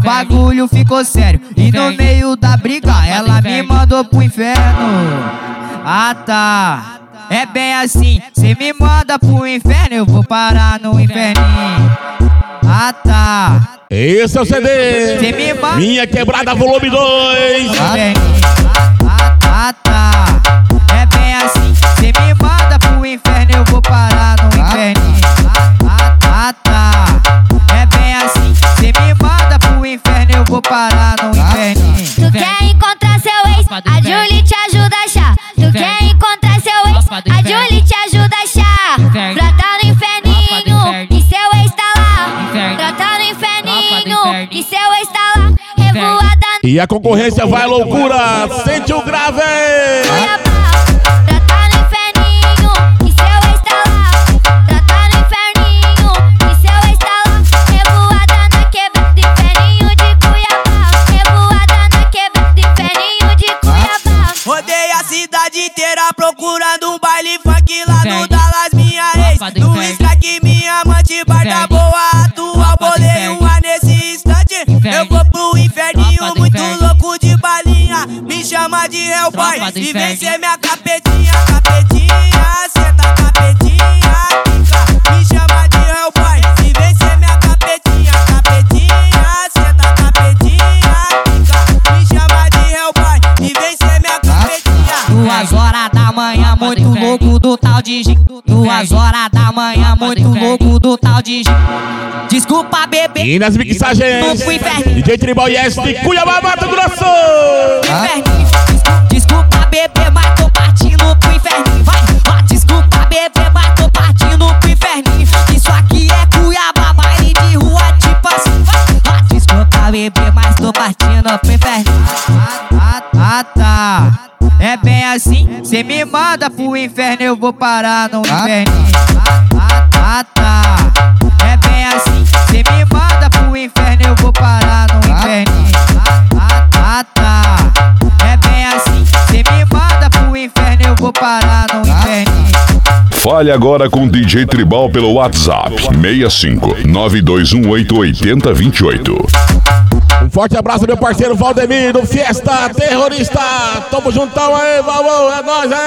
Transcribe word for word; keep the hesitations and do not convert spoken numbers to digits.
bagulho ficou sério. E no meio da briga ela me mandou pro inferno. Ah tá, é bem assim, cê me manda pro inferno, eu vou parar no inferninho. Ah tá, esse é o C D Minha Quebrada Volume dois. Ah, ah tá, é bem assim, cê me manda pro inferno, eu vou parar no inferninho. Ah, ah tá, é bem assim, cê me manda pro inferno, eu vou parar no inferninho. Tu quer encontrar seu ex, a Julie te ajuda a achar. Tu quer encontrar seu ex, a Julie te ajuda a achar. Pra tá no inferninho, e seu ex tá lá. Pra tá no inferninho, e seu ex tá lá. Revoada E a concorrência vai loucura, sente o grave. Pra tá no inferninho, e seu ex tá lá. Pra tá no inferninho, e seu ex tá lá. Revoada na quebrada do inferninho de Cuiabá. Revoada na quebrada do inferninho de Cuiabá. Rodei a cidade inteira procurando um baile funk lá no Dallas, minha ex. No strike, minha amante, barda boa, atual. Bolei uma nesse instante. Eu vou pro inferninho, muito louco de balinha. Me chama de Hellboy e vem ser minha capetinha. Capetinha, senta capetinha, fica. Me chama de Hellboy e vem ser minha capetinha. Capetinha, senta capetinha, fica. Me chama de Hellboy e vem ser minha capetinha. Duas horas da manhã, muito louco do tal de G. Duas horas da manhã, muito louco do tal de G. Desculpa, bebê. E nas mixagens, D J Tribal Yes de Cuiabá, Mato Grosso. Inferninho. Desculpa, bebê, mas tô partindo pro inferninho. Vai, ó, desculpa, bebê, mas tô partindo pro inferninho. Isso aqui é Cuiabá, baile de rua, tipo assim. Vai, ó, desculpa, bebê, mas tô partindo pro inferninho. Ah, ah, ah, tá. É bem assim, cê me manda pro inferno, eu vou parar no inferninho. Ah, ah, tá. É bem assim, cê me manda pro inferno, eu vou parar no inferninho. Ah, ah, tá. É bem assim, cê me manda pro inferno, eu vou parar no inferninho. Fale agora com D J Tribal pelo WhatsApp seis cinco nove dois um oito oito zero dois oito. Um forte abraço, meu parceiro Valdemir do Fiesta Terrorista. Tamo juntão aí, vamos, é nóis, é.